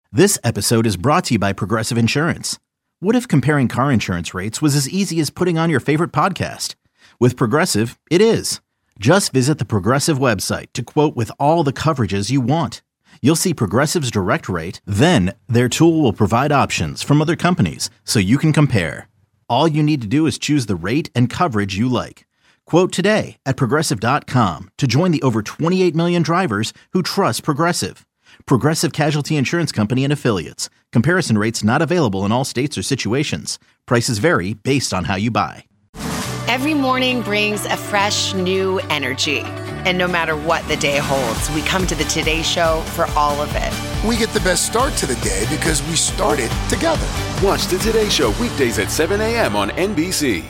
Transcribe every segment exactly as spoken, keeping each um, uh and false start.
This episode is brought to you by Progressive Insurance. What if comparing car insurance rates was as easy as putting on your favorite podcast? With Progressive, it is. Just visit the Progressive website to quote with all the coverages you want. You'll see Progressive's direct rate, then their tool will provide options from other companies so you can compare. All you need to do is choose the rate and coverage you like. Quote today at progressive dot com to join the over twenty-eight million drivers who trust Progressive. Progressive Casualty Insurance Company and Affiliates. Comparison rates not available in all states or situations. Prices vary based on how you buy. Every morning brings a fresh, new energy. And no matter what the day holds, we come to the Today Show for all of it. We get the best start to the day because we started together. Watch the Today Show weekdays at seven a.m. on N B C.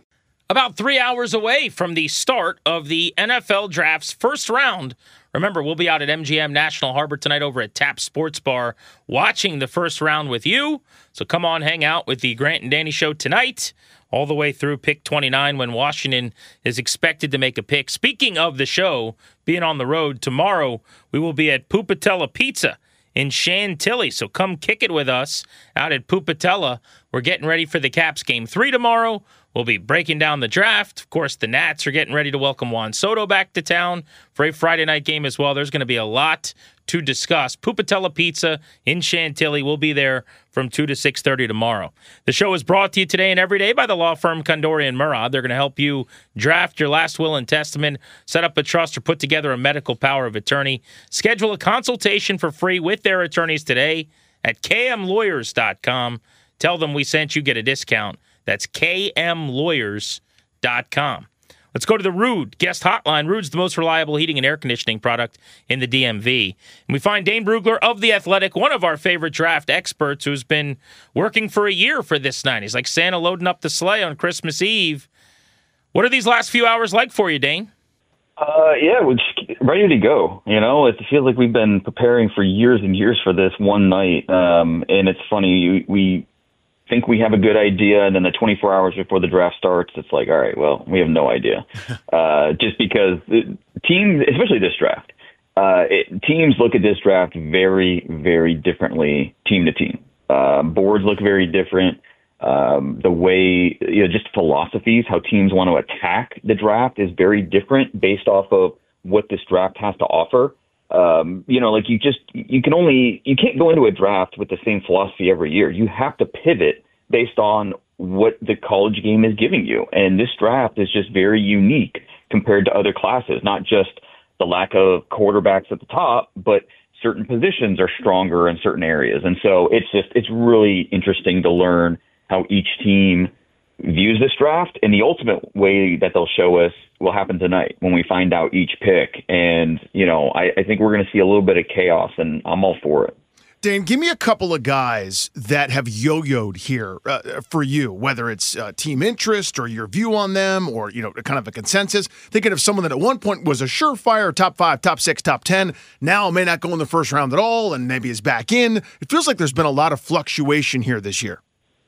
About three hours away from the start of the N F L Draft's first round. Remember, we'll be out at M G M National Harbor tonight over at Tap Sports Bar watching the first round with you. So come on, hang out with the Grant and Danny Show tonight, all the way through pick twenty-nine when Washington is expected to make a pick. Speaking of the show being on the road, tomorrow we will be at Pupatella Pizza in Chantilly. So come kick it with us out at Pupatella. We're getting ready for the Caps game three tomorrow. We'll be breaking down the draft. Of course, the Nats are getting ready to welcome Juan Soto back to town for a Friday night game as well. There's going to be a lot to discuss. Pupatella Pizza in Chantilly. We'll be there from two to six thirty tomorrow. The show is brought to you today and every day by the law firm Condori and Murad. They're going to help you draft your last will and testament, set up a trust, or put together a medical power of attorney. Schedule a consultation for free with their attorneys today at k m lawyers dot com. Tell them we sent you, get a discount. That's k m lawyers dot com. Let's go to the Ruud guest hotline. Ruud's the most reliable heating and air conditioning product in the D M V. And we find Dane Brugler of The Athletic, one of our favorite draft experts, who's been working for a year for this night. He's like Santa loading up the sleigh on Christmas Eve. What are these last few hours like for you, Dane? Uh, yeah, we're just ready to go. You know, it feels like we've been preparing for years and years for this one night. Um, and it's funny, we think we have a good idea, and then the twenty-four hours before the draft starts, it's like, all right, well, we have no idea. uh, just because teams, especially this draft, uh, it, teams look at this draft very, very differently team to team. Uh, boards look very different. Um, the way, you know, just philosophies, how teams want to attack the draft is very different based off of what this draft has to offer. Um, you know, like you just, you can only, you can't go into a draft with the same philosophy every year. You have to pivot based on what the college game is giving you. And this draft is just very unique compared to other classes, not just the lack of quarterbacks at the top, but certain positions are stronger in certain areas. And so it's just, it's really interesting to learn how each team views this draft, and the ultimate way that they'll show us will happen tonight when we find out each pick. And, you know, I, I think we're going to see a little bit of chaos, and I'm all for it. Dane, give me a couple of guys that have yo-yoed here uh, for you, whether it's uh, team interest or your view on them or, you know, kind of a consensus. Thinking of someone that at one point was a surefire top five, top six, top ten, now may not go in the first round at all and maybe is back in. It feels like there's been a lot of fluctuation here this year.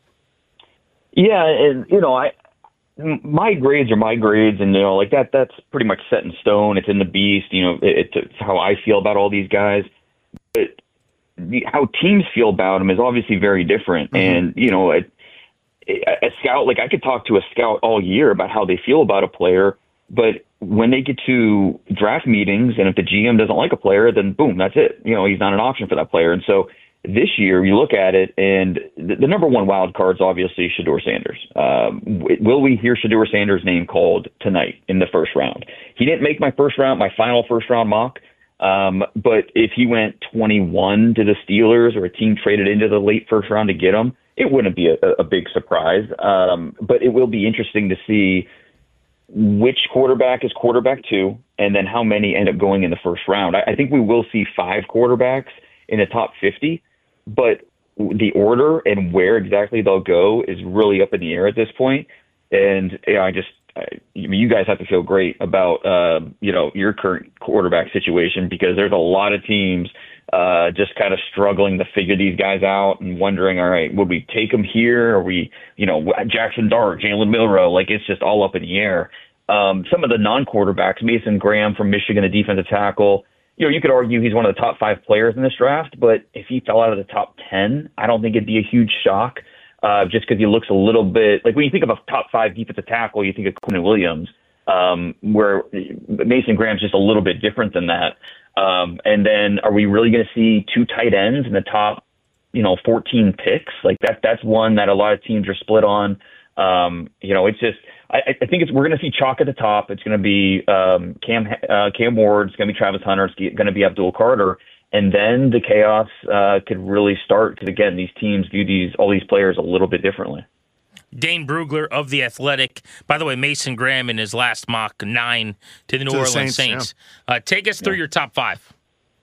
Yeah, and, you know, I my grades are my grades, and, you know, like that, that's pretty much set in stone. It's in the beast, you know, it, it's how I feel about all these guys. But the, how teams feel about them is obviously very different. Mm-hmm. And, you know, a, a scout, like I could talk to a scout all year about how they feel about a player, but when they get to draft meetings and if the G M doesn't like a player, then boom, that's it. You know, he's not an option for that player. And so this year, you look at it, and the, the number one wild card is obviously Shedeur Sanders. Um, will we hear Shedeur Sanders' name called tonight in the first round? He didn't make my first round, my final first round mock. Um, but if he went twenty-one to the Steelers or a team traded into the late first round to get him, it wouldn't be a, a big surprise. Um, but it will be interesting to see which quarterback is quarterback two, and then how many end up going in the first round. I, I think we will see five quarterbacks in the top fifty. But the order and where exactly they'll go is really up in the air at this point. And you know, I just, I, I mean, you guys have to feel great about, uh, you know, your current quarterback situation, because there's a lot of teams uh, just kind of struggling to figure these guys out and wondering, all right, would we take them here? Or we, you know, Jackson Dart, Jalen Milroe, like it's just all up in the air. Um, some of the non-quarterbacks, Mason Graham from Michigan, a defensive tackle, you know, you could argue he's one of the top five players in this draft, but if he fell out of the top ten, I don't think it'd be a huge shock, uh, just because he looks a little bit like when you think of a top five defensive tackle, you think of Quinn Williams, um, where Mason Graham's just a little bit different than that. Um, and then are we really going to see two tight ends in the top, you know, fourteen picks? Like that, that's one that a lot of teams are split on. Um, you know, it's just, I, I think it's, we're going to see chalk at the top. It's going to be um, Cam, uh, Cam Ward. It's going to be Travis Hunter. It's going to be Abdul Carter. And then the chaos uh, could really start because, again, these teams view these all these players a little bit differently. Dane Brugler of The Athletic. By the way, Mason Graham in his last mock nine to the New to Orleans the Saints. Saints. Yeah. Uh, take us through yeah. your top five.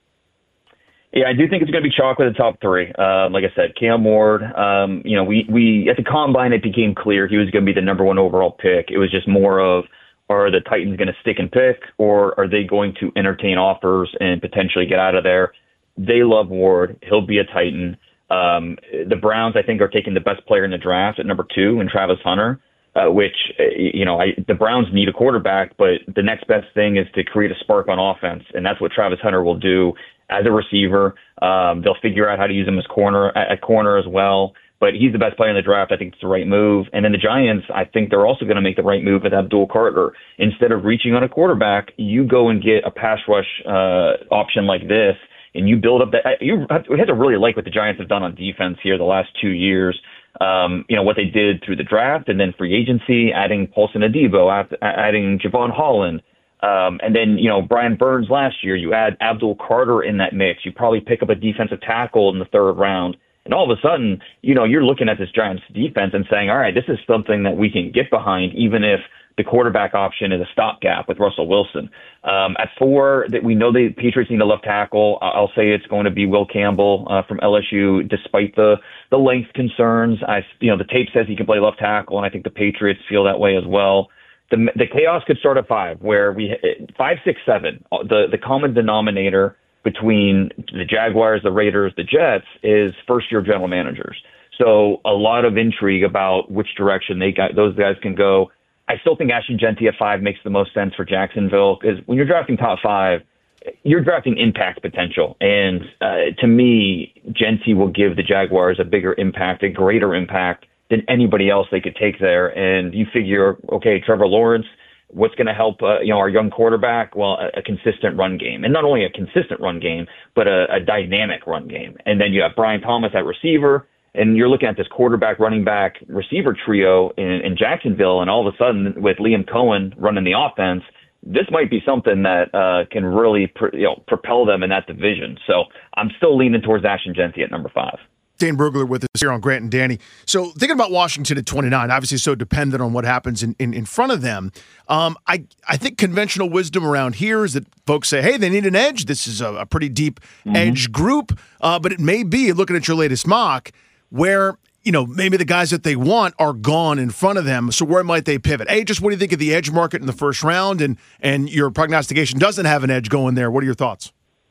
Yeah, I do think it's going to be chalk with the top three. Uh, like I said, Cam Ward, um, you know, we, we at the Combine, it became clear he was going to be the number one overall pick. It was just more of, are the Titans going to stick and pick, or are they going to entertain offers and potentially get out of there? They love Ward. He'll be a Titan. Um, the Browns, I think, are taking the best player in the draft at number two in Travis Hunter, uh, which, you know, I, the Browns need a quarterback, but the next best thing is to create a spark on offense, and that's what Travis Hunter will do. As a receiver, um, they'll figure out how to use him as corner at, at corner as well. But he's the best player in the draft. I think it's the right move. And then the Giants, I think they're also going to make the right move with Abdul Carter. Instead of reaching on a quarterback, you go and get a pass rush uh, option like this, and you build up that. You have to really like what the Giants have done on defense here the last two years. Um, you know, what they did through the draft and then free agency, adding Paulson Adebo, adding Javon Holland. Um, and then, you know, Brian Burns last year, you add Abdul Carter in that mix. You probably pick up a defensive tackle in the third round. And all of a sudden, you know, you're looking at this Giants defense and saying, all right, this is something that we can get behind, even if the quarterback option is a stopgap with Russell Wilson. Um, at four, that we know the Patriots need a left tackle. I'll say it's going to be Will Campbell uh, from L S U, despite the, the length concerns. I, you know, the tape says he can play left tackle, and I think the Patriots feel that way as well. The, the chaos could start at five, where we five, six, seven. The the common denominator between the Jaguars, the Raiders, the Jets is first-year general managers. So a lot of intrigue about which direction they got those guys can go. I still think Ashton Jeanty at five makes the most sense for Jacksonville because when you're drafting top five, you're drafting impact potential, and uh, to me, Jeanty will give the Jaguars a bigger impact, a greater impact than anybody else they could take there. And you figure, okay, Trevor Lawrence, what's going to help, uh, you know, our young quarterback? Well, a, a consistent run game, and not only a consistent run game, but a, a dynamic run game. And then you have Brian Thomas at receiver, and you're looking at this quarterback, running back, receiver trio in, in Jacksonville. And all of a sudden with Liam Cohen running the offense, this might be something that uh, can really, pr- you know, propel them in that division. So I'm still leaning towards Ashton Jeanty at number five. Dane Brugler with us here on Grant and Danny. So thinking about Washington at twenty-nine, obviously so dependent on what happens in, in, in front of them. Um, I, I think conventional wisdom around here is that folks say, hey, they need an edge. This is a, a pretty deep mm-hmm. edge group. Uh, but it may be, looking at your latest mock, where, you know, maybe the guys that they want are gone in front of them. So where might they pivot? Hey, just what do you think of the edge market in the first round? And, and your prognostication doesn't have an edge going there. What are your thoughts?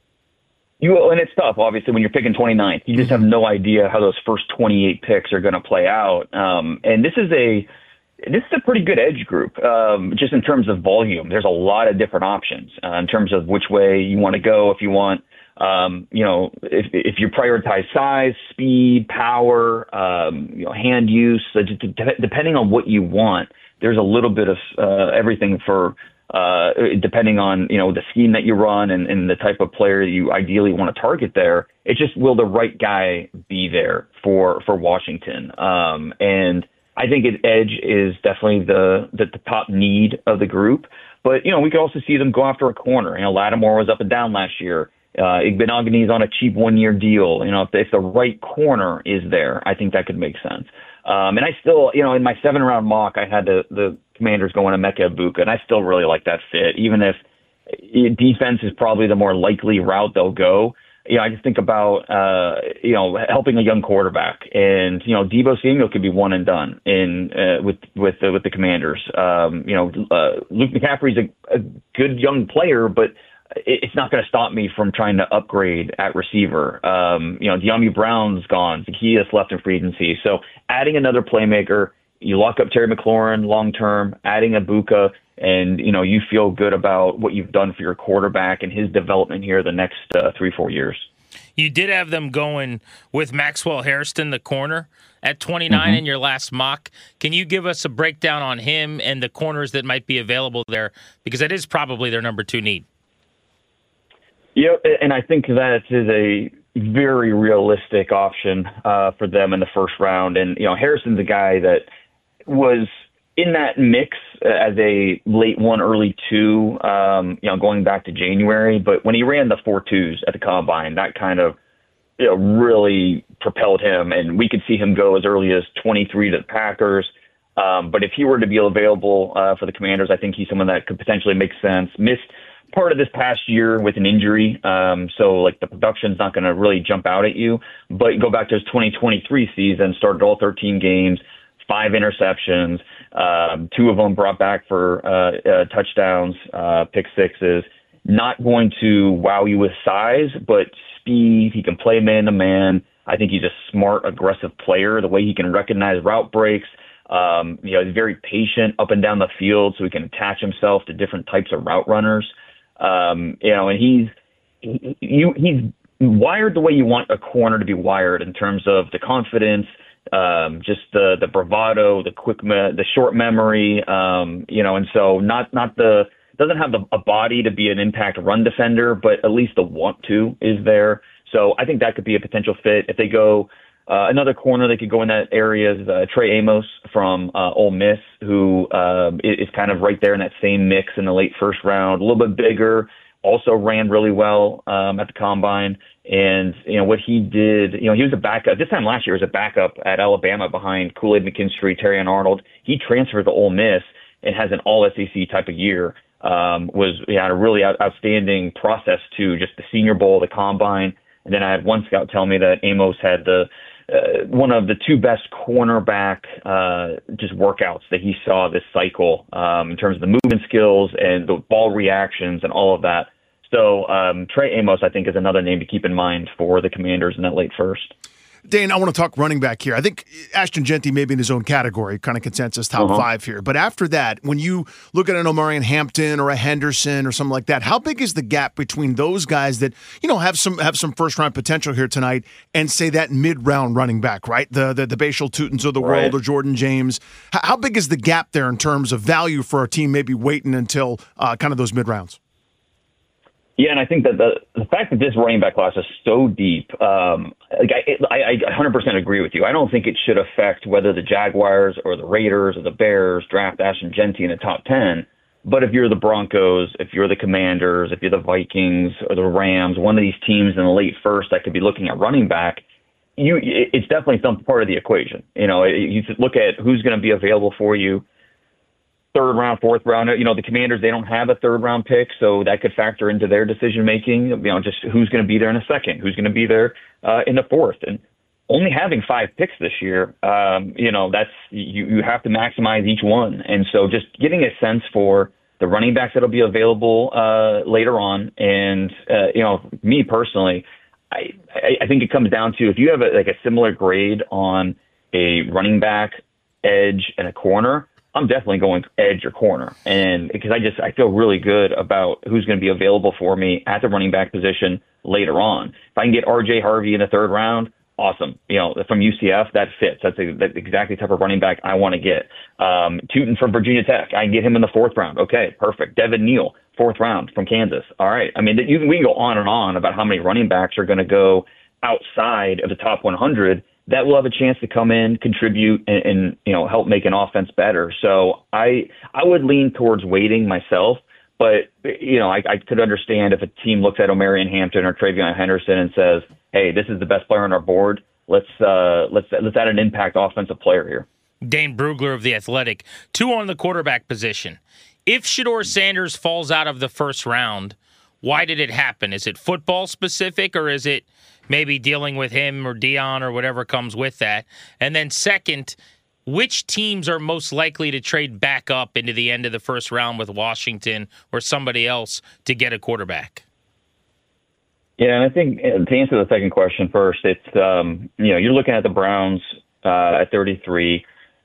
You, and it's tough, obviously, when you're picking twenty-ninth. You just have no idea how those first twenty-eight picks are going to play out. Um, and this is a this is a pretty good edge group, um, just in terms of volume. There's a lot of different options uh, in terms of which way you want to go. If you want, um, you know, if, if you prioritize size, speed, power, um, you know, hand use, so just de- depending on what you want, there's a little bit of uh, everything for. Uh, depending on, you know, the scheme that you run and, and the type of player you ideally want to target there, it just will the right guy be there for, for Washington. Um, and I think it, edge is definitely the, the, the top need of the group. But, you know, we could also see them go after a corner. You know, Lattimore was up and down last year. Uh, Igbenogany's on a cheap one-year deal. You know, if, if the right corner is there, I think that could make sense. Um, and I still, you know, in my seven-round mock, I had the, the Commanders going to Emeka Egbuka, and I still really like that fit, even if defense is probably the more likely route they'll go. You know, I just think about, uh, you know, helping a young quarterback, and, you know, Deebo Samuel could be one and done in uh, with with uh, with the Commanders. Um, you know, uh, Luke McCaffrey's a, a good young player, but it's not going to stop me from trying to upgrade at receiver. Um, you know, De'Ami Brown's gone. Zacchaeus left in free agency. So adding another playmaker, you lock up Terry McLaurin long-term, adding Egbuka, and, you know, you feel good about what you've done for your quarterback and his development here the next uh, three, four years. You did have them going with Maxwell Hairston, the corner, at twenty-nine mm-hmm. in your last mock. Can you give us a breakdown on him and the corners that might be available there? Because that is probably their number two need. Yeah, and I think that is a very realistic option uh, for them in the first round. And, you know, Harrison's a guy that was in that mix as a late one, early two, um, you know, going back to January. But when he ran the four twos at the combine, that kind of, you know, really propelled him. And we could see him go as early as twenty-three to the Packers. Um, but if he were to be available uh, for the Commanders, I think he's someone that could potentially make sense. Missed part of this past year with an injury. Um, so like the production's not going to really jump out at you, but you go back to his twenty twenty-three season, started all thirteen games, five interceptions, um, two of them brought back for uh, uh, touchdowns, uh, pick sixes. Not going to wow you with size, but speed. He can play man to man. I think he's a smart, aggressive player. The way he can recognize route breaks, um, you know, he's very patient up and down the field, so he can attach himself to different types of route runners. Um, you know, and he's he, you, he's wired the way you want a corner to be wired in terms of the confidence, um, just the the bravado, the quick, me- the short memory. Um, you know, and so not not the doesn't have the, a body to be an impact run defender, but at least the want to is there. So I think that could be a potential fit if they go. Uh, another corner they could go in that area is uh, Trey Amos from uh, Ole Miss, who uh, is kind of right there in that same mix in the late first round, a little bit bigger, also ran really well um, at the combine. And, you know, what he did, you know, he was a backup. This time last year, he was a backup at Alabama behind Kool-Aid McKinstry, Terrion Arnold. He transferred to Ole Miss and has an all S E C type of year. Um, was he had a really out- outstanding process to just the Senior Bowl, the combine. And then I had one scout tell me that Amos had the Uh, one of the two best cornerback uh, just workouts that he saw this cycle um, in terms of the movement skills and the ball reactions and all of that. So um, Trey Amos, I think, is another name to keep in mind for the Commanders in that late first. Dane, I want to talk running back here. I think Ashton Jeanty may be in his own category, kind of consensus top uh-huh. five here. But after that, when you look at an Omarion Hampton or a Henderson or something like that, how big is the gap between those guys that, you know, have some have some first round potential here tonight and say that mid round running back, right? The the, the Bashal Tutins of the right. world or Jordan James. How, how big is the gap there in terms of value for a team maybe waiting until uh, kind of those mid rounds? Yeah, and I think that the the fact that this running back class is so deep, um, like I, I, I one hundred percent agree with you. I don't think it should affect whether the Jaguars or the Raiders or the Bears draft Ashton Jeanty in the top ten. But if you're the Broncos, if you're the Commanders, if you're the Vikings or the Rams, one of these teams in the late first that could be looking at running back, you it's definitely some part of the equation. You know, you look at who's going to be available for you. Third round, fourth round, you know, the Commanders, they don't have a third round pick, so that could factor into their decision making, you know, just who's going to be there in a second, who's going to be there uh, in the fourth. And only having five picks this year, um, you know, that's, you, you have to maximize each one. And so just getting a sense for the running backs that'll be available uh, later on. And, uh, you know, me personally, I, I, I think it comes down to if you have a, like a similar grade on a running back, edge, and a corner, I'm definitely going edge or corner. And because I just, I feel really good about who's going to be available for me at the running back position later on. If I can get R J Harvey in the third round, awesome. You know, from U C F, that fits. That's, a, that's exactly the type of running back I want to get. Um, Tutin from Virginia Tech, I can get him in the fourth round. Okay, perfect. Devin Neal, fourth round from Kansas. All right. I mean, you can, we can go on and on about how many running backs are going to go outside of the top one hundred that will have a chance to come in, contribute, and, and you know help make an offense better. So I I would lean towards waiting myself, but you know I, I could understand if a team looks at Omarion Hampton or Travion Henderson and says, "Hey, this is the best player on our board. Let's uh, let's let's add an impact offensive player here." Dane Brugler of The Athletic, two on the quarterback position. If Shedeur Sanders falls out of the first round, why did it happen? Is it football specific, or is it maybe dealing with him or Dion or whatever comes with that? And then second, which teams are most likely to trade back up into the end of the first round with Washington or somebody else to get a quarterback? Yeah, and I think to answer the second question first, it's, um, you know, you're looking at the Browns uh, at thirty-three.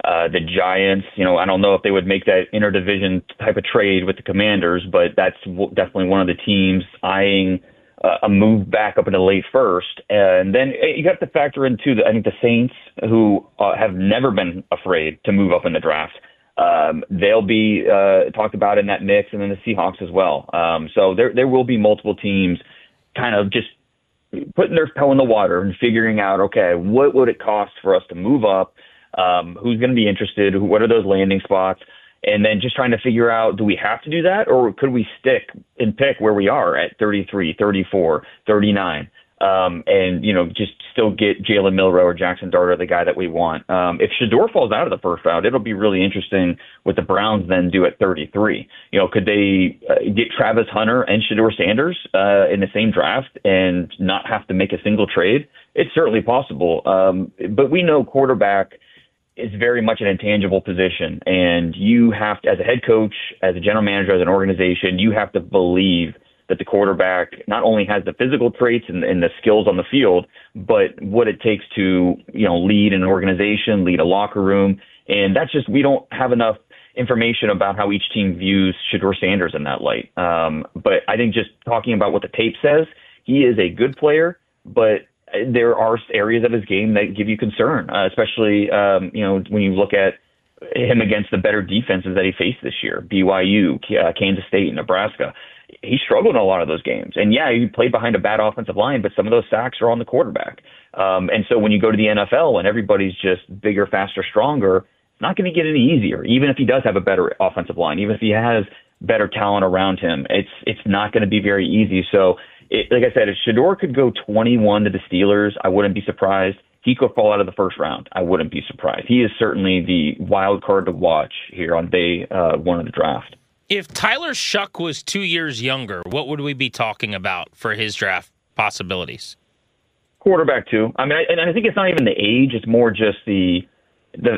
Uh, the Giants, you know, I don't know if they would make that interdivision type of trade with the Commanders, but that's w- definitely one of the teams eyeing uh, a move back up in the late first. And then you have to factor in, too, the, I think the Saints, who uh, have never been afraid to move up in the draft. Um, they'll be uh, talked about in that mix, and then the Seahawks as well. Um, so there there will be multiple teams kind of just putting their toe in the water and figuring out, okay, what would it cost for us to move up? Um, who's going to be interested? Who, what are those landing spots? And then just trying to figure out, do we have to do that, or could we stick and pick where we are at thirty-three, thirty-four, thirty-nine, um, and, you know, just still get Jalen Milroe or Jackson Dart, the guy that we want. Um, if Shedeur falls out of the first round, it'll be really interesting what the Browns then do at thirty-three. You know, could they uh, get Travis Hunter and Shedeur Sanders uh, in the same draft and not have to make a single trade? It's certainly possible. Um, but we know quarterback is very much an intangible position, and you have to, as a head coach, as a general manager, as an organization, you have to believe that the quarterback not only has the physical traits and, and the skills on the field, but what it takes to, you know, lead an organization, lead a locker room. And that's just, we don't have enough information about how each team views Shedeur Sanders in that light. Um, but I think just talking about what the tape says, he is a good player, but there are areas of his game that give you concern, uh, especially, um, you know, when you look at him against the better defenses that he faced this year, B Y U, uh, Kansas State, Nebraska. He struggled in a lot of those games. And, yeah, he played behind a bad offensive line, but some of those sacks are on the quarterback. Um, and so when you go to the N F L and everybody's just bigger, faster, stronger, it's not going to get any easier, even if he does have a better offensive line, even if he has better talent around him. It's it's not going to be very easy. So, it, like I said, if Shedeur could go twenty-one to the Steelers, I wouldn't be surprised. He could fall out of the first round. I wouldn't be surprised. He is certainly the wild card to watch here on day uh, one of the draft. If Tyler Shuck was two years younger, what would we be talking about for his draft possibilities? Quarterback too. I mean, I, and I think it's not even the age; it's more just the the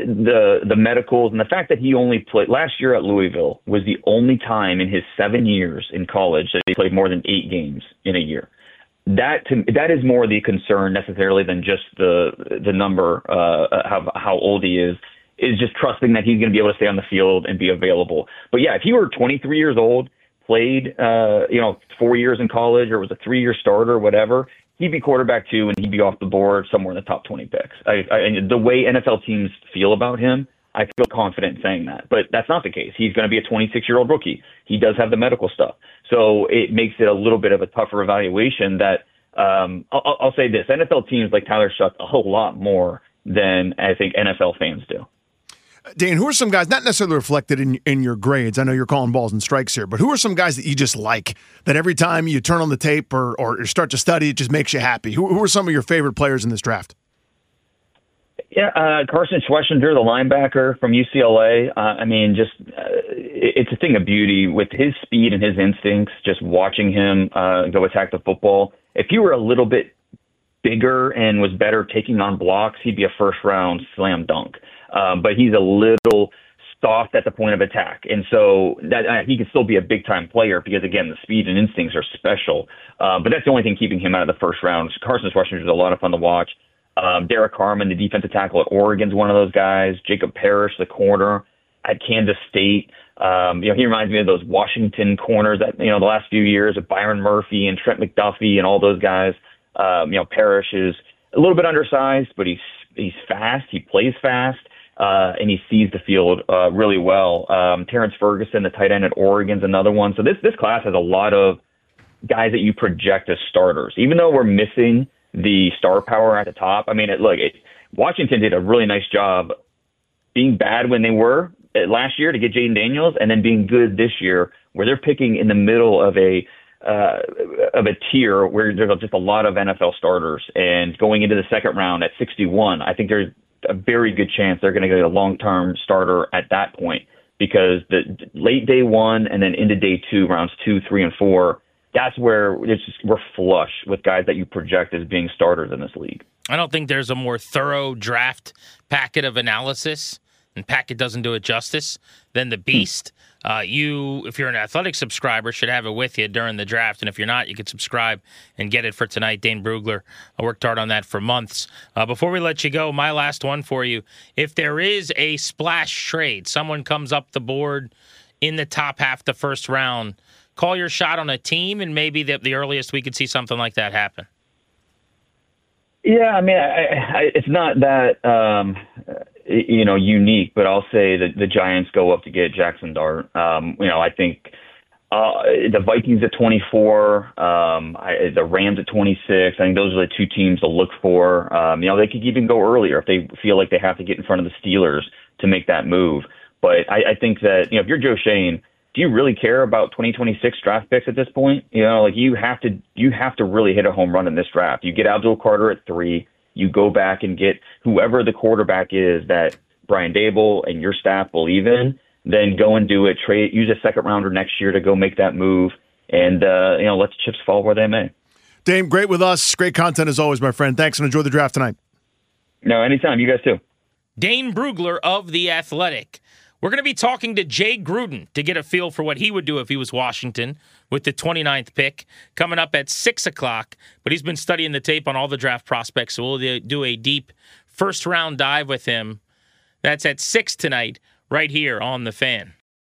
the the medicals and the fact that he only played last year at Louisville was the only time in his seven years in college that he played more than eight games in a year. That to, that is more the concern necessarily than just the the number uh, how how old he is. Is just trusting that he's going to be able to stay on the field and be available. But yeah, if he were twenty-three years old, played, uh, you know, four years in college or was a three-year starter or whatever, he'd be quarterback too, and he'd be off the board somewhere in the top twenty picks. I, I, and the way N F L teams feel about him, I feel confident in saying that. But that's not the case. He's going to be a twenty-six-year-old rookie. He does have the medical stuff. So it makes it a little bit of a tougher evaluation that um, I'll, I'll say this. N F L teams like Tyler Shuck a whole lot more than I think N F L fans do. Dan, who are some guys, not necessarily reflected in in your grades, I know you're calling balls and strikes here, but who are some guys that you just like, that every time you turn on the tape or, or start to study, it just makes you happy? Who, who are some of your favorite players in this draft? Yeah, uh, Carson Schwechsinger, the linebacker from U C L A. Uh, I mean, just uh, it's a thing of beauty with his speed and his instincts, just watching him uh, go attack the football. If he were a little bit bigger and was better taking on blocks, he'd be a first-round slam dunk. Um, but he's a little soft at the point of attack. And so that uh, he can still be a big-time player because, again, the speed and instincts are special. Uh, but that's the only thing keeping him out of the first round. Carson Schwechsinger is a lot of fun to watch. Um, Derek Harmon, the defensive tackle at Oregon, is one of those guys. Jacob Parrish, the corner at Kansas State. Um, you know, he reminds me of those Washington corners that, you know, the last few years of Byron Murphy and Trent McDuffie and all those guys. Um, you know, Parrish is a little bit undersized, but he's he's fast. He plays fast. Uh, and he sees the field uh, really well. Um, Terrence Ferguson, the tight end at Oregon, is another one. So this this class has a lot of guys that you project as starters. Even though we're missing the star power at the top, I mean, it, look, it, Washington did a really nice job being bad when they were last year to get Jaden Daniels, and then being good this year, where they're picking in the middle of a uh, of a tier where there's just a lot of N F L starters. And going into the second round at sixty-one, I think there's a very good chance they're going to get a long-term starter at that point, because the late day one and then into day two, rounds two, three, and four, that's where it's just, we're flush with guys that you project as being starters in this league. I don't think there's a more thorough draft packet of analysis and Packett doesn't do it justice, then the Beast. Uh, you, if you're an Athletic subscriber, should have it with you during the draft. And if you're not, you can subscribe and get it for tonight. Dane Brugler, I worked hard on that for months. Uh, before we let you go, my last one for you. If there is a splash trade, someone comes up the board in the top half the first round, call your shot on a team, and maybe the, the earliest we could see something like that happen. Yeah, I mean, I, I, it's not that um, you know unique, but I'll say that the Giants go up to get Jackson Dart. Um, you know, I think uh, the Vikings at twenty-four, um, I, the Rams at twenty-six. I think those are the two teams to look for. Um, you know, they could even go earlier if they feel like they have to get in front of the Steelers to make that move. But I, I think that you know, if you're Joe Schoen, do you really care about twenty twenty-six draft picks at this point? You know, like you have to, you have to really hit a home run in this draft. You get Abdul Carter at three. You go back and get whoever the quarterback is that Brian Daboll and your staff believe in. Then go and do it. Trade, use a second rounder next year to go make that move, and uh, you know, let the chips fall where they may. Dame, great with us. Great content as always, my friend. Thanks, and enjoy the draft tonight. No, anytime. You guys too. Dane Brugler of The Athletic. We're going to be talking to Jay Gruden to get a feel for what he would do if he was Washington with the twenty-ninth pick coming up at six o'clock. But he's been studying the tape on all the draft prospects, so we'll do a deep first-round dive with him. That's at six tonight right here on The Fan.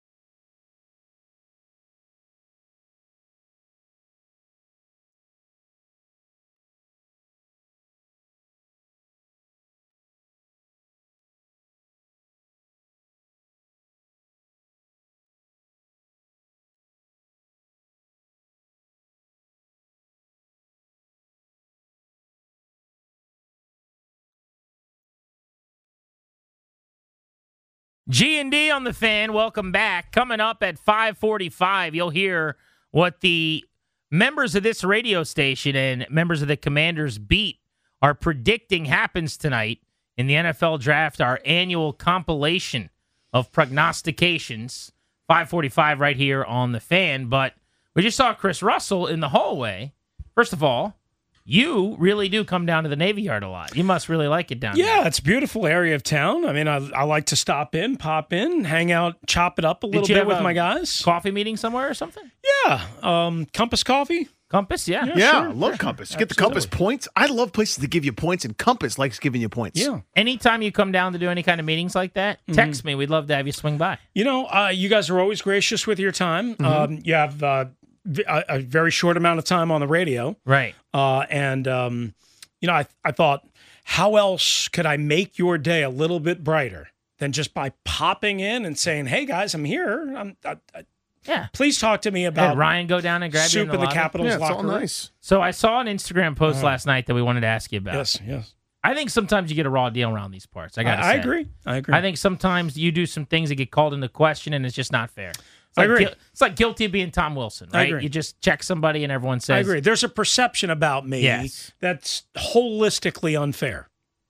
G and D on The Fan, welcome back. Coming up at five forty-five, you'll hear what the members of this radio station and members of the Commanders beat are predicting happens tonight in the N F L Draft, our annual compilation of prognostications. five forty-five right here on The Fan. But we just saw Chris Russell in the hallway. First of all, you really do come down to the Navy Yard a lot. You must really like it down yeah, there. Yeah, it's a beautiful area of town. I mean, I, I like to stop in, pop in, hang out, chop it up a little bit with my guys. Coffee meeting somewhere or something? Yeah. Um, Compass Coffee. Compass, yeah. Yeah, Yeah, I sure. love Yeah, Compass. You get the Compass absolutely. points. I love places that give you points, and Compass likes giving you points. Yeah. Anytime you come down to do any kind of meetings like that, text me. We'd love to have you swing by. You know, uh, you guys are always gracious with your time. Mm-hmm. Um, you have uh, v- a, a very short amount of time on the radio. Right. Uh, and, um, you know, I, I thought, how else could I make your day a little bit brighter than just by popping in and saying, hey, guys, I'm here. I'm, I, I, Yeah. please talk to me about Had Ryan go down and grab you in soup the in the lobby? Capitals Yeah, it's locker all room. nice. So I saw an Instagram post last night that we wanted to ask you about. Yes, yes. I think sometimes you get a raw deal around these parts. I I, got to I say. agree. I agree. I think sometimes you do some things that get called into question, and it's just not fair. It's I like agree. gui- it's like guilty of being Tom Wilson, I right? agree. You just check somebody, and everyone I says, agree. There's a perception about me Yes. that's holistically unfair.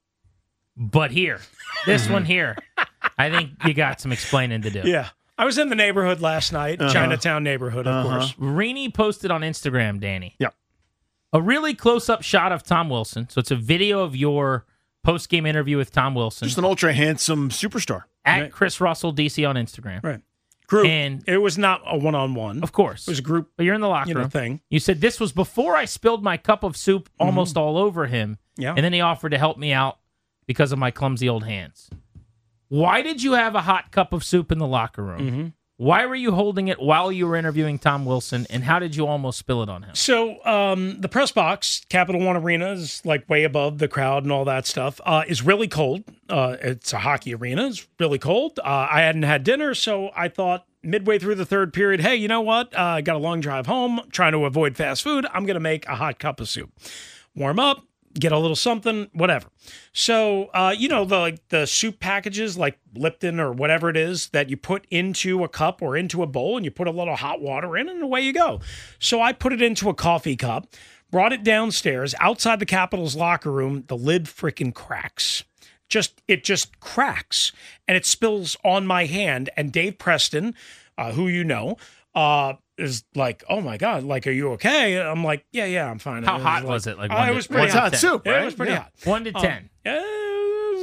But here, this one here, I think you got some explaining to do. Yeah. I was in the neighborhood last night, Uh-huh. Chinatown neighborhood, of Uh-huh. course. Rini posted on Instagram, Danny. Yeah. A really close-up shot of Tom Wilson. So it's a video of your post-game interview with Tom Wilson Just an ultra handsome superstar. at Right. Chris Russell D C on Instagram. Right. Group. And- it was not a one-on-one. Of course. It was a group, But you're in the locker you know, room. thing. You said this was before I spilled my cup of soup almost all over him. Yeah. And then he offered to help me out because of my clumsy old hands. Why did you have a hot cup of soup in the locker room? Mm-hmm. Why were you holding it while you were interviewing Tom Wilson? And how did you almost spill it on him? So um, the press box, Capital One Arena, is like way above the crowd and all that stuff. Uh, is really cold. Uh, it's a hockey arena. It's really cold. Uh, I hadn't had dinner, so I thought midway through the third period, hey, you know what? Uh, I got a long drive home, trying to avoid fast food. I'm going to make a hot cup of soup. Warm up, get a little something, whatever. So, uh, you know, the like the soup packages like Lipton or whatever it is that you put into a cup or into a bowl and you put a little hot water in and away you go. So I put it into a coffee cup, brought it downstairs. Outside the Capitals locker room, the lid freaking cracks. Just It just cracks and it spills on my hand. And Dave Preston, uh, who you know, uh, is like, oh my God, like, are you okay? I'm like, yeah, yeah, I'm fine. How It hot like- was it? Like Uh, one it to- was one pretty to hot. hot soup, Yeah, right? it was pretty Yeah. hot. One to Um, ten. uh, it was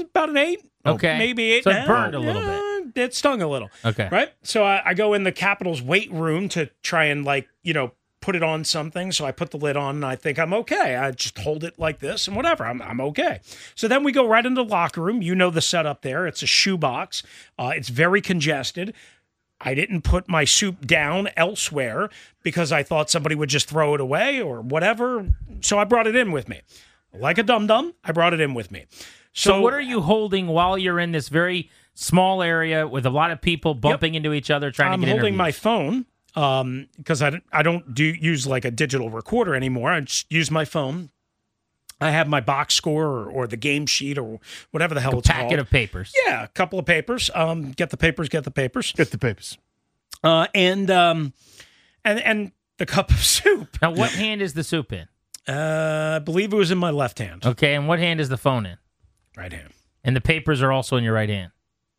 about an eight. Okay. Maybe eight So and it a burned half. a little Yeah, It stung a little. Okay. Right? So I, I go in the Capitals weight room to try and, like, you know, put it on something. So I put the lid on and I think I'm okay. I just hold it like this and whatever. I'm, I'm okay. So then we go right into the locker room. You know the setup there. It's a shoebox. Uh, it's very congested. I didn't put my soup down elsewhere because I thought somebody would just throw it away or whatever. So I brought it in with me. Like a dum-dum, I brought it in with me. So, So, what are you holding while you're in this very small area with a lot of people bumping into each other trying I'm to get holding my interviews? phone um, because I, don't- I don't do use like a digital recorder anymore. I just use my phone. I have my box score or, or the game sheet or whatever the hell A it's packet called. of papers. Yeah, a couple of papers. Um, get the papers, get the papers. Get the papers. Uh, and um, and and the cup of soup. Now, what hand is the soup in? Uh, I believe it was in my left hand. Okay, and what hand is the phone in? Right hand. And the papers are also in your right hand.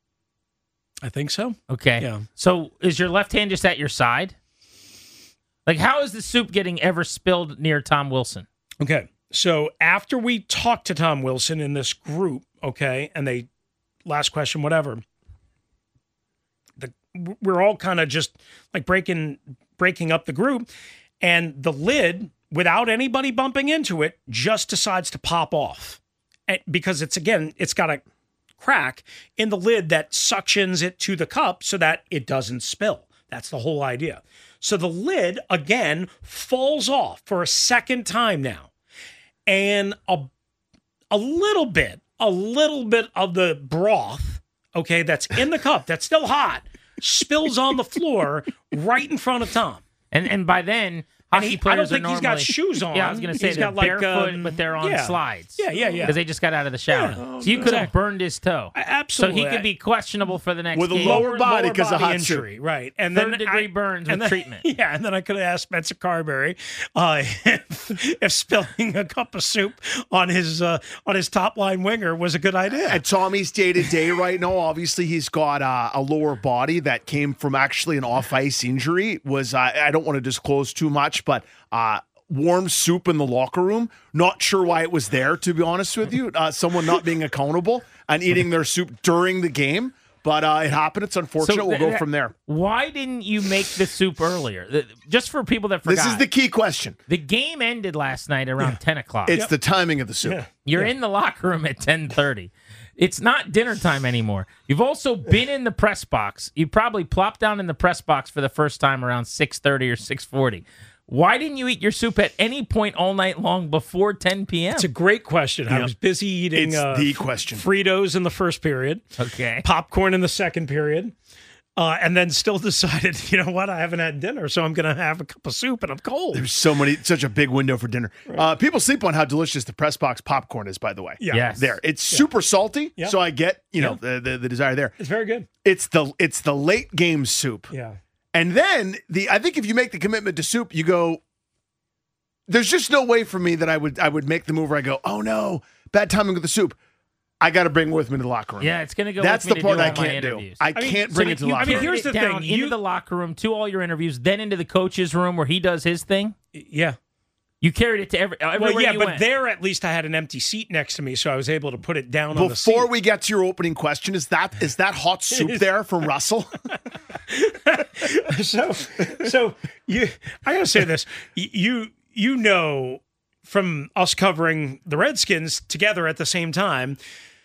I think so. Okay. Yeah. So is your left hand just at your side? Like, how is the soup getting ever spilled near Tom Wilson? Okay. So after we talked to Tom Wilson in this group, okay, and they, last question, whatever, the we're all kind of just like breaking breaking up the group, and the lid, without anybody bumping into it, just decides to pop off. And because it's, again, it's got a crack in the lid that suctions it to the cup so that it doesn't spill. That's the whole idea. So the lid, again, falls off for a second time now. And a, a little bit, a little bit of the broth, okay, that's in the cup, that's still hot, spills on the floor right in front of Tom. And and by then, And hockey he, I players don't think are he's normally, got shoes on. Yeah, I was going to say He's they're got, like, barefoot, um, but they're on yeah. slides. Yeah, yeah, yeah. Because they just got out of the shower. Yeah. So you could have Exactly. burned his toe. Absolutely. So he could be questionable for the next With a game. lower body because of hot injury, soup. right? And Third then degree I- burns and with then- treatment. Yeah, and then I could have asked Spencer Carberry uh, if, if spilling a cup of soup on his uh, on his top line winger was a good idea. And Tommy's day to day right now, obviously he's got uh, a lower body that came from actually an off ice injury. Was uh, I don't want to disclose too much, but uh, warm soup in the locker room. Not sure why it was there, to be honest with you. Uh, someone not being accountable and eating their soup during the game. But uh, it happened. It's unfortunate. So we'll th- go from there. Why didn't you make the soup earlier? The- Just for people that forgot. This is the key question. The game ended last night around ten o'clock. It's the timing of the soup. Yeah. You're in the locker room at ten thirty. It's not dinner time anymore. You've also been in the press box. You probably plopped down in the press box for the first time around six thirty or six forty. Why didn't you eat your soup at any point all night long before ten p.m.? It's a great question. I Yep. was busy eating It's uh, the question. Fritos in the first period, Okay. popcorn in the second period, uh, and then still decided, you know what, I haven't had dinner, so I'm going to have a cup of soup, and I'm cold. There's so many, such a big window for dinner. Uh, people sleep on how delicious the press box popcorn is, by the way. Yeah. Yes. There, it's super salty, Yeah. so I get you know Yeah. the, the the desire there. It's very good. It's the it's the late game soup, Yeah. and then the I think if you make the commitment to soup, you go. There's just no way for me that I would I would make the move where I go, oh no, bad timing with the soup. I got to bring it with me to the locker room. Yeah, it's going to go That's with the me part to do I all my can't do. interviews. I, mean, can't so bring you- it to the you- locker I mean, room. here's Turn the it down thing, into you- the locker room to all your interviews, then into the coach's room where he does his thing. Yeah. You carried it to every everywhere Well, yeah, you but went. there at least I had an empty seat next to me, so I was able to put it down on the seat. Before we get to your opening question, is that is that hot soup there from Russell? so, so you, I gotta say this. Y- You, you know, from us covering the Redskins together at the same time,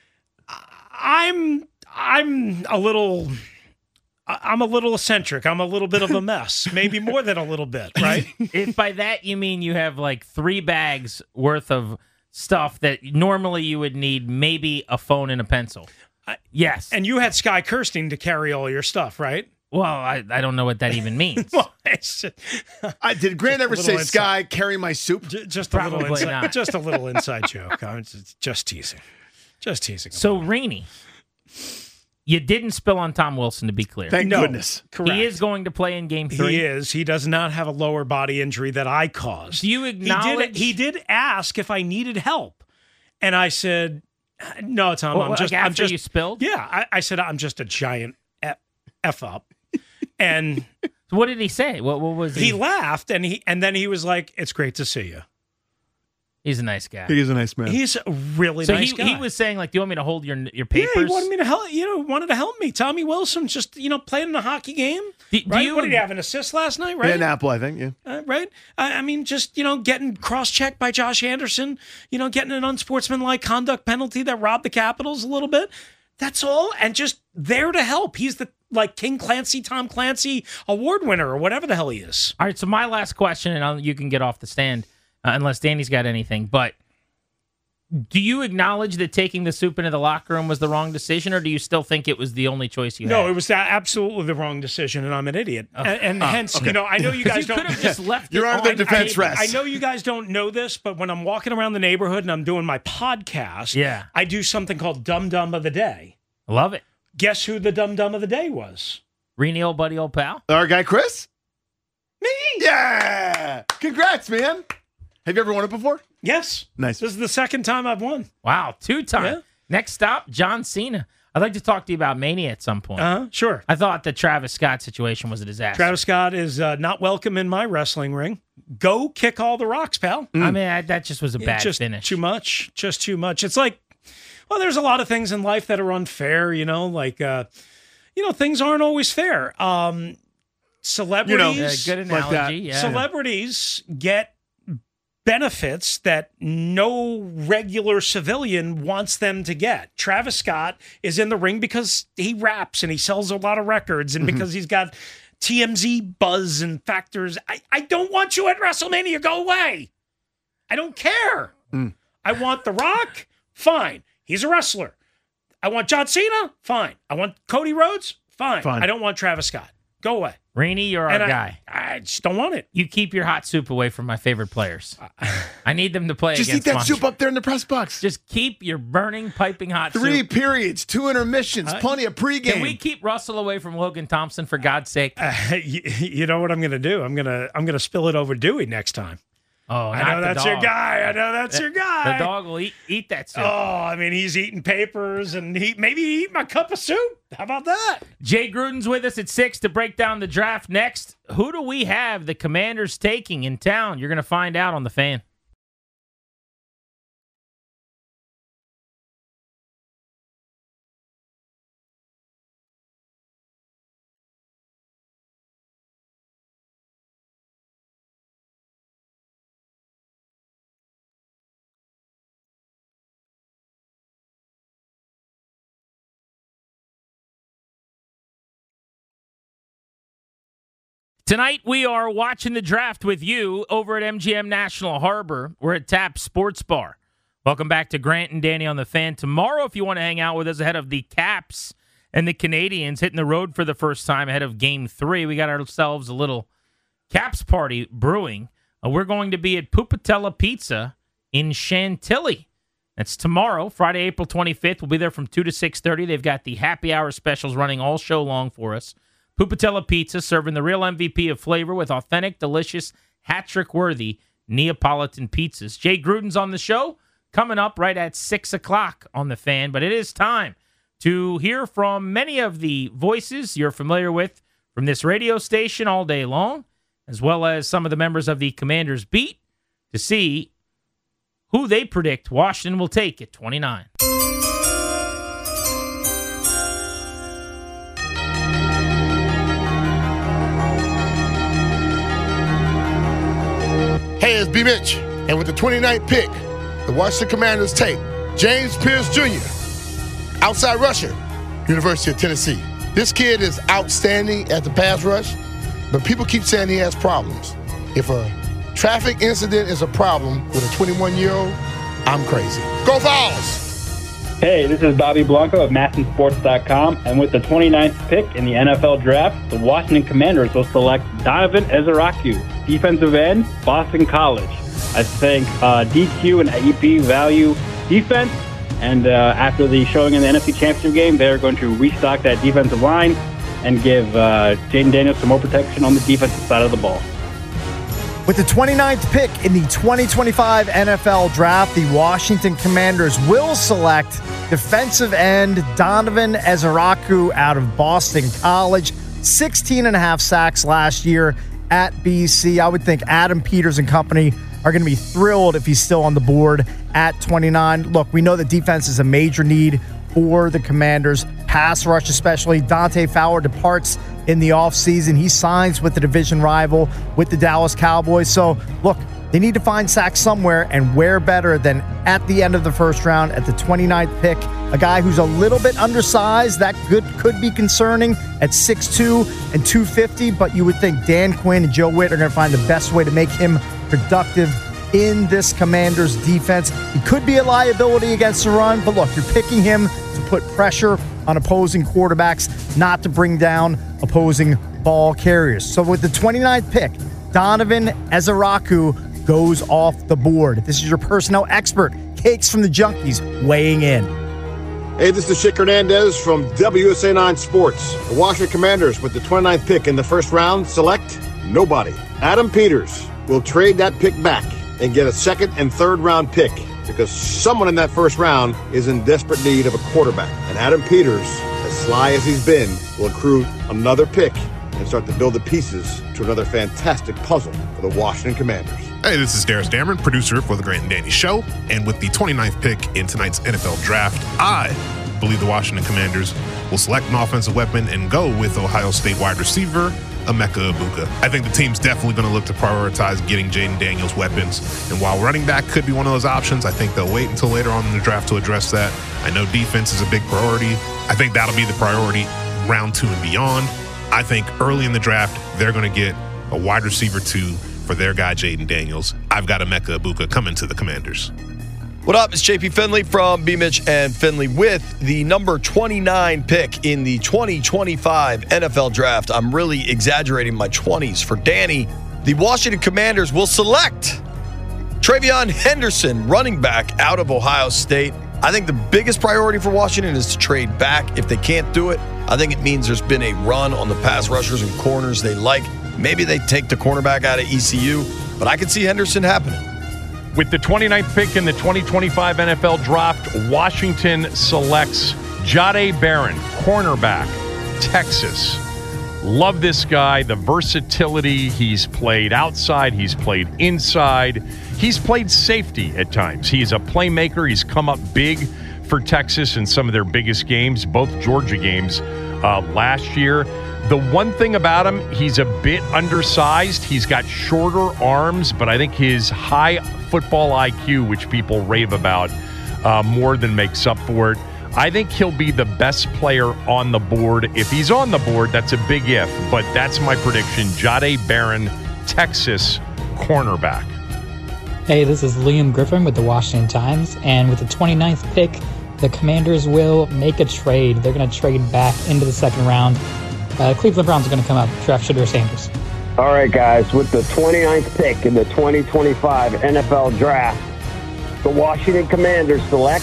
I'm, I'm a little, I- I'm a little eccentric. I'm a little bit of a mess, maybe more than a little bit, right? If by that you mean you have like three bags worth of stuff that normally you would need maybe a phone and a pencil. Yes. And you had Sky Kirsting to carry all your stuff, right? well, I, I don't know what that even means. Well, it's just, I did Grant ever little say, inside. "Sky, carry my soup"? j- just a little Probably inside, not. just a little inside joke. I'm just, just teasing, just teasing. So, Rainey, you didn't spill on Tom Wilson, to be clear. Thank No. goodness. Correct. He is going to play in game three. He is. He does not have a lower body injury that I caused. Do you He did, acknowledge? he did ask if I needed help, and I said, "No, Tom. Well, I'm just. like I'm after just. you spilled? Yeah, I, I said I'm just a giant f, f up." And So what did he say? What, what was he? he laughed, and he and then he was like, "It's great to see you." He's a nice guy. He is a nice man. He's a really so nice he, guy. he was saying, like, do you want me to hold your your papers? Yeah, he wanted me to help. You know, wanted to help me. Tommy Wilson just you know playing in a hockey game. Do, do right? you, what did he have? An assist last night? Right? Yeah, in Apple, I think. Yeah. Uh, right. I, I mean, just you know, getting cross-checked by Josh Anderson. You know, getting an unsportsmanlike conduct penalty that robbed the Capitals a little bit. That's all, and just there to help. He's the like King Clancy, Tom Clancy award winner or whatever the hell he is. All right. So my last question, and I'll, you can get off the stand uh, unless Danny's got anything, but. Do you acknowledge that taking the soup into the locker room was the wrong decision, or do you still think it was the only choice you no, had? No, it was that absolutely the wrong decision, and I'm an idiot. Oh. And, and oh, hence, okay. you know, I know you guys you don't. could have just left. You're under the defense I, rest. I know you guys don't know this, but when I'm walking around the neighborhood and I'm doing my podcast, yeah. I do something called Dum Dum of the Day. I love it. Guess who the Dum Dum of the Day was? Renee, old buddy, old pal. Our guy, Chris? Me. Yeah. Congrats, man. Have you ever won it before? Yes. Nice. This is the second time I've won. Wow, two times. Yeah. Next stop, John Cena. I'd like to talk to you about Mania at some point. Uh-huh, sure. I thought the Travis Scott situation was a disaster. Travis Scott is uh, not welcome in my wrestling ring. Go kick all the rocks, pal. Mm. I mean, I, that just was a bad just finish. Too much. Just too much. It's like, well, there's a lot of things in life that are unfair, you know, like, uh, you know, things aren't always fair. Um, celebrities. You know, uh, good analogy. Like yeah. Celebrities get benefits that no regular civilian wants them to get. Travis Scott is in the ring because he raps and he sells a lot of records and because he's got T M Z buzz and factors. I, I don't want you at WrestleMania. Go away. I don't care. Mm. I want The Rock. Fine. He's a wrestler. I want John Cena. Fine. I want Cody Rhodes. Fine. Fine. I don't want Travis Scott. Go away. Rainey, you're our and I, guy. I just don't want it. You keep your hot soup away from my favorite players. I need them to play Just against eat that Montreal. soup up there in the press box. Just keep your burning, piping hot Three soup. periods, two intermissions, Uh, plenty of pregame. Can we keep Russell away from Logan Thompson, for God's sake? Uh, you, you know what I'm going to do? I'm going to I'm going to spill it over Dewey next time. Oh, I not know the that's dog. your guy. I know that's the, your guy. The dog will eat, eat that soup. Oh, I mean, he's eating papers and he maybe he eat my cup of soup. How about that? Jay Gruden's with us at six to break down the draft. Next, who do we have the Commanders taking in town? You're going to find out on the Fan. Tonight, we are watching the draft with you over at M G M National Harbor. We're at Tap Sports Bar. Welcome back to Grant and Danny on the Fan. Tomorrow, if you want to hang out with us ahead of the Caps and the Canadians hitting the road for the first time ahead of Game three, we got ourselves a little Caps party brewing. Uh, we're going to be at Pupatella Pizza in Chantilly. That's tomorrow, Friday, April twenty-fifth. We'll be there from two to six thirty. They've got the happy hour specials running all show long for us. Pupatella Pizza, serving the real M V P of flavor with authentic, delicious, hat-trick-worthy Neapolitan pizzas. Jay Gruden's on the show, coming up right at six o'clock on the Fan. But it is time to hear from many of the voices you're familiar with from this radio station all day long, as well as some of the members of the Commanders beat, to see who they predict Washington will take at twenty-nine. Hey, it's B. Mitch, and with the twenty-ninth pick, the Washington Commanders take James Pierce Junior, outside rusher, University of Tennessee. This kid is outstanding at the pass rush, but people keep saying he has problems. If a traffic incident is a problem with a twenty-one-year-old, I'm crazy. Go Vols! Hey, this is Bobby Blanco of Masson Sports dot com, and with the twenty-ninth pick in the N F L Draft, the Washington Commanders will select Donovan Ezeraku, defensive end, Boston College. I think uh, D Q and A P value defense, and uh, after the showing in the N F C Championship game, they're going to restock that defensive line and give uh, Jaden Daniels some more protection on the defensive side of the ball. With the twenty-ninth pick in the twenty twenty-five N F L Draft, the Washington Commanders will select defensive end Donovan Ezeraku out of Boston College. sixteen and a half sacks last year at B C. I would think Adam Peters and company are going to be thrilled if he's still on the board at twenty-nine. Look, we know that defense is a major need for the Commanders. Pass rush especially. Dante Fowler departs in the offseason. He signs with the division rival, with the Dallas Cowboys. So, look, they need to find sacks somewhere, and where better than at the end of the first round at the twenty-ninth pick. A guy who's a little bit undersized. That could, could be concerning at six two and two fifty, but you would think Dan Quinn and Joe Witt are going to find the best way to make him productive in this Commanders defense. He could be a liability against the run, but look, you're picking him to put pressure on opposing quarterbacks, not to bring down opposing ball carriers. So with the twenty-ninth pick, Donovan Ezeraku goes off the board. This is your personnel expert, Cakes from the Junkies, weighing in. Hey, this is Chick Hernandez from W S A nine Sports. The Washington Commanders with the twenty-ninth pick in the first round select nobody. Adam Peters will trade that pick back and get a second and third round pick because someone in that first round is in desperate need of a quarterback. And Adam Peters, as sly as he's been, will accrue another pick and start to build the pieces to another fantastic puzzle for the Washington Commanders. Hey, this is Darius Dameron, producer for The Grant and Danny Show. And with the twenty-ninth pick in tonight's N F L Draft, I believe the Washington Commanders will select an offensive weapon and go with Ohio State wide receiver Emeka Egbuka. I think the team's definitely going to look to prioritize getting Jaden Daniels weapons. And while running back could be one of those options, I think they'll wait until later on in the draft to address that. I know defense is a big priority. I think that'll be the priority round two and beyond. I think early in the draft, they're going to get a wide receiver two for their guy, Jaden Daniels. I've got Emeka Egbuka coming to the Commanders. What up? It's J P Finley from B. Mitch and Finley with the number twenty-nine pick in the twenty twenty-five N F L Draft. I'm really exaggerating my twenties for Danny. The Washington Commanders will select TreVeyon Henderson, running back out of Ohio State. I think the biggest priority for Washington is to trade back. If they can't do it, I think it means there's been a run on the pass rushers and corners they like. Maybe they take the cornerback out of E C U, but I could see Henderson happening. With the twenty-ninth pick in the twenty twenty-five N F L Draft, Washington selects Jahdae Barron, cornerback, Texas. Love this guy, the versatility. He's played outside, he's played inside, he's played safety at times. He's a playmaker. He's come up big for Texas in some of their biggest games, both Georgia games uh, last year. The one thing about him, he's a bit undersized. He's got shorter arms, but I think his high football I Q, which people rave about, uh, more than makes up for it. I think he'll be the best player on the board. If he's on the board, that's a big if, but that's my prediction. Jahdae Barron, Texas cornerback. Hey, this is Liam Griffin with the Washington Times, and with the twenty-ninth pick, the Commanders will make a trade. They're going to trade back into the second round. Uh, Cleveland Browns are going to come up, draft Shedeur Sanders. All right, guys, with the twenty-ninth pick in the twenty twenty-five N F L Draft, the Washington Commanders select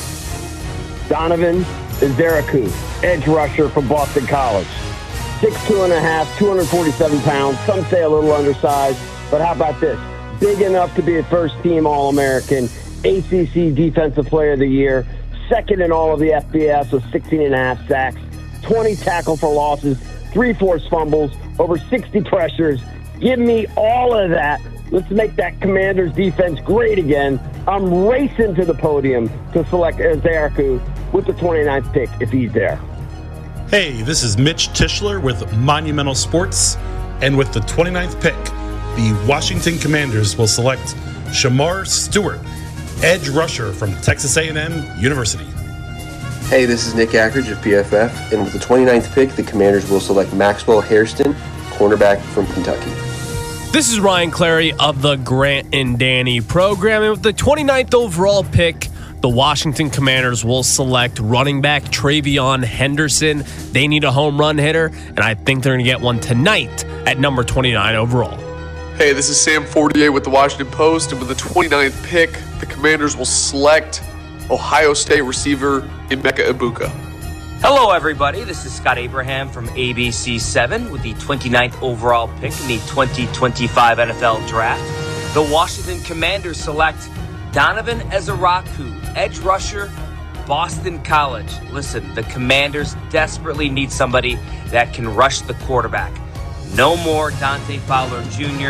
Donovan Ezeraku, edge rusher from Boston College. six two and a half, two hundred forty-seven pounds. Some say a little undersized, but how about this? Big enough to be a first-team All-American, A C C Defensive Player of the Year, second in all of the F B S with sixteen and a half sacks, twenty tackle for losses, three forced fumbles, over sixty pressures. Give me all of that. Let's make that Commanders defense great again. I'm racing to the podium to select Ezeraku with the twenty-ninth pick if he's there. Hey, this is Mitch Tischler with Monumental Sports. And with the twenty-ninth pick, the Washington Commanders will select Shamar Stewart, edge rusher from Texas A and M University. Hey, this is Nick Ackridge of P F F, and with the twenty-ninth pick, the Commanders will select Maxwell Hairston, cornerback from Kentucky. This is Ryan Clary of the Grant and Danny program, and with the twenty-ninth overall pick, the Washington Commanders will select running back TreVeyon Henderson. They need a home run hitter, and I think they're going to get one tonight at number twenty-nine overall. Hey, this is Sam Fortier with the Washington Post, and with the twenty-ninth pick, the Commanders will select Ohio State receiver Emeka Egbuka. Hello, everybody. This is Scott Abraham from A B C seven with the twenty-ninth overall pick in the twenty twenty-five N F L Draft. The Washington Commanders select Donovan Ezeraku, edge rusher, Boston College. Listen, the Commanders desperately need somebody that can rush the quarterback. No more Dante Fowler Junior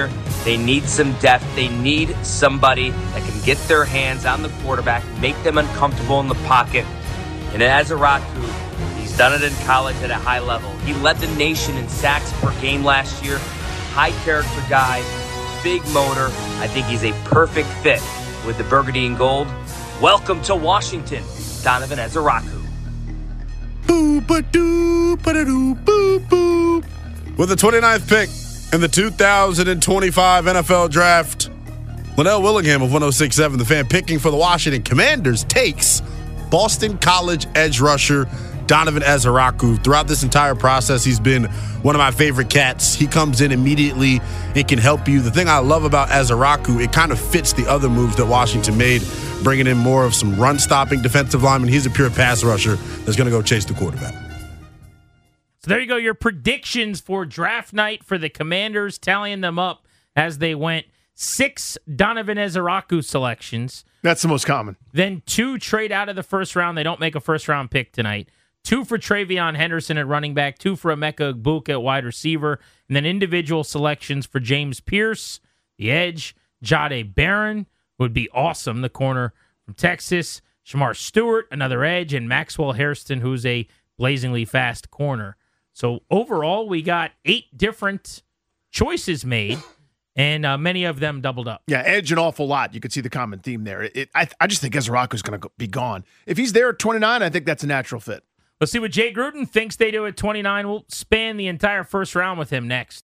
They need some depth. They need somebody that can get their hands on the quarterback, make them uncomfortable in the pocket. And Ezeraku, he's done it in college at a high level. He led the nation in sacks per game last year. High character guy, big motor. I think he's a perfect fit with the burgundy and gold. Welcome to Washington, Donovan Ezeraku. Boo-ba-doo, ba-da-doo, boo-boo. With the twenty-ninth pick in the two thousand twenty-five N F L Draft, Linnell Willingham of one oh six point seven The Fan picking for the Washington Commanders takes Boston College edge rusher Donovan Ezeraku. Throughout this entire process, he's been one of my favorite cats. He comes in immediately and can help you. The thing I love about Ezeraku, it kind of fits the other moves that Washington made, bringing in more of some run-stopping defensive linemen. He's a pure pass rusher that's going to go chase the quarterback. So there you go, your predictions for draft night for the Commanders, tallying them up as they went. Six Donovan Ezeraku selections. That's the most common. Then two trade out of the first round. They don't make a first-round pick tonight. Two for Travion Henderson at running back, two for Emeka Egbuka at wide receiver, and then individual selections for James Pierce, the edge, Jahdae Barron would be awesome, the corner from Texas, Shamar Stewart, another edge, and Maxwell Hairston, who's a blazingly fast corner. So overall, we got eight different choices made, and uh, many of them doubled up. Yeah, edge an awful lot. You could see the common theme there. It, it, I, I just think Ezeraku is going to be gone. If he's there at twenty-nine, I think that's a natural fit. Let's see what Jay Gruden thinks they do at twenty-nine. We'll span the entire first round with him next.